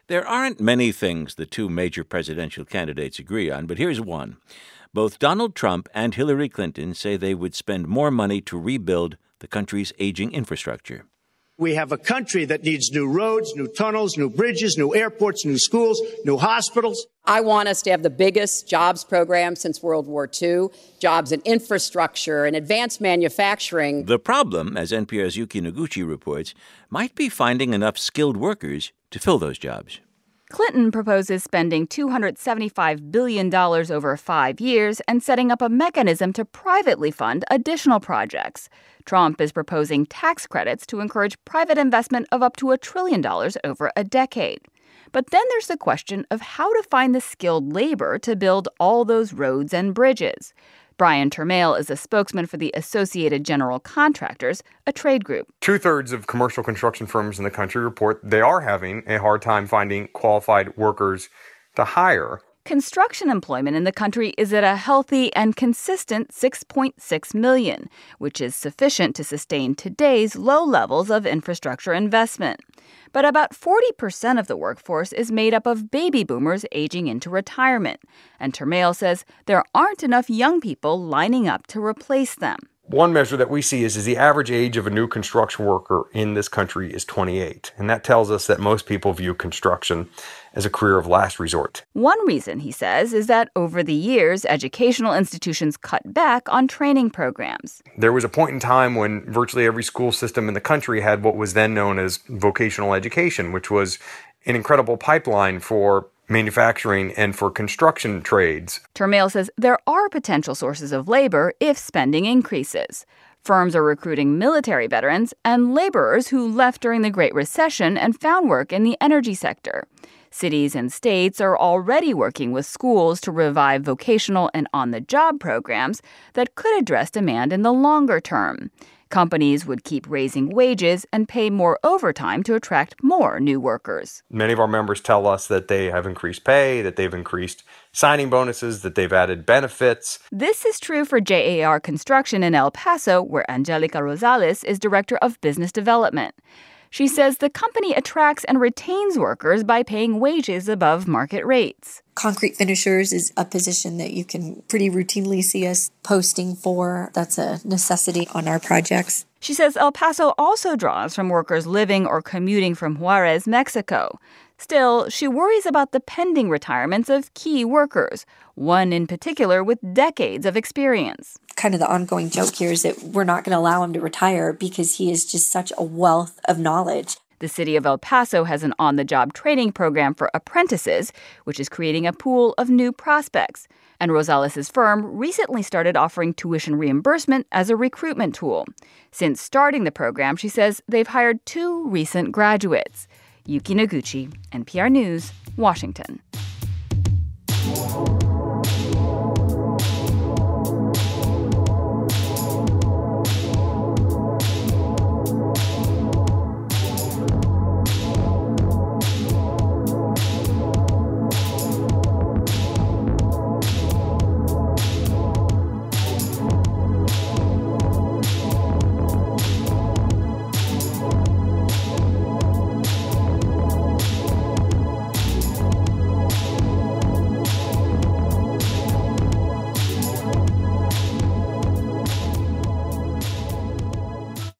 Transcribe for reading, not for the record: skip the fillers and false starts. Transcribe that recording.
There aren't many things the two major presidential candidates agree on, but here's one. Both Donald Trump and Hillary Clinton say they would spend more money to rebuild the country's aging infrastructure. We have a country that needs new roads, new tunnels, new bridges, new airports, new schools, new hospitals. I want us to have the biggest jobs program since World War II, jobs in infrastructure and advanced manufacturing. The problem, as NPR's Yuki Noguchi reports, might be finding enough skilled workers to fill those jobs. Clinton proposes spending $275 billion over 5 years and setting up a mechanism to privately fund additional projects. Trump is proposing tax credits to encourage private investment of up to $1 trillion over a decade. But then there's the question of how to find the skilled labor to build all those roads and bridges. Brian Termale is a spokesman for the Associated General Contractors, a trade group. 2/3 of commercial construction firms in the country report they are having a hard time finding qualified workers to hire. Construction employment in the country is at a healthy and consistent 6.6 million, which is sufficient to sustain today's low levels of infrastructure investment. But about 40% of the workforce is made up of baby boomers aging into retirement. And Termale says there aren't enough young people lining up to replace them. One measure that we see is the average age of a new construction worker in this country is 28. And that tells us that most people view construction as a career of last resort. One reason, he says, is that over the years, educational institutions cut back on training programs. There was a point in time when virtually every school system in the country had what was then known as vocational education, which was an incredible pipeline for manufacturing and for construction trades. Termale says there are potential sources of labor if spending increases. Firms are recruiting military veterans and laborers who left during the Great Recession and found work in the energy sector. Cities and states are already working with schools to revive vocational and on-the-job programs that could address demand in the longer term. Companies would keep raising wages and pay more overtime to attract more new workers. Many of our members tell us that they have increased pay, that they've increased signing bonuses, that they've added benefits. This is true for JAR Construction in El Paso, where Angelica Rosales is Director of Business Development. She says the company attracts and retains workers by paying wages above market rates. Concrete finishers is a position that you can pretty routinely see us posting for. That's a necessity on our projects. She says El Paso also draws from workers living or commuting from Juarez, Mexico. Still, she worries about the pending retirements of key workers, one in particular with decades of experience. Kind of the ongoing joke here is that we're not going to allow him to retire because he is just such a wealth of knowledge. The city of El Paso has an on-the-job training program for apprentices, which is creating a pool of new prospects. And Rosales' firm recently started offering tuition reimbursement as a recruitment tool. Since starting the program, she says they've hired 2 recent graduates. Yuki Noguchi, NPR News, Washington.